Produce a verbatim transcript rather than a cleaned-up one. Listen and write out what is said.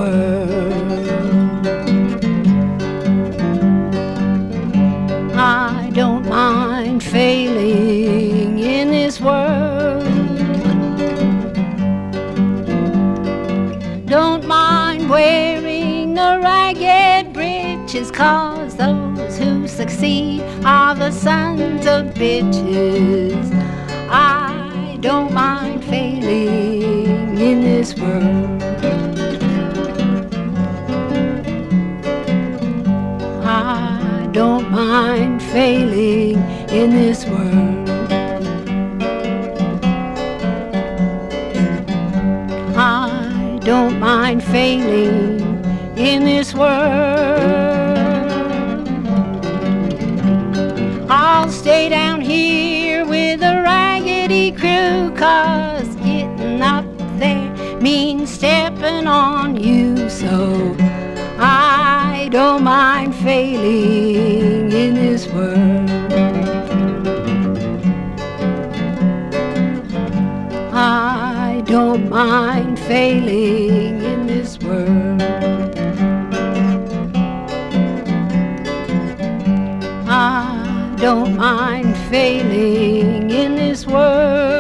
world. I don't mind failing in this world. Don't mind wearing the ragged breeches, 'cause those who succeed are the sons of bitches. I don't mind failing in this world. I don't mind failing in this world. I don't mind failing in this world. I'll stay down here with a raggedy crew, 'cause getting up there means stepping on you. So I don't mind failing in this world. I don't mind failing in this world. I don't mind failing in this world.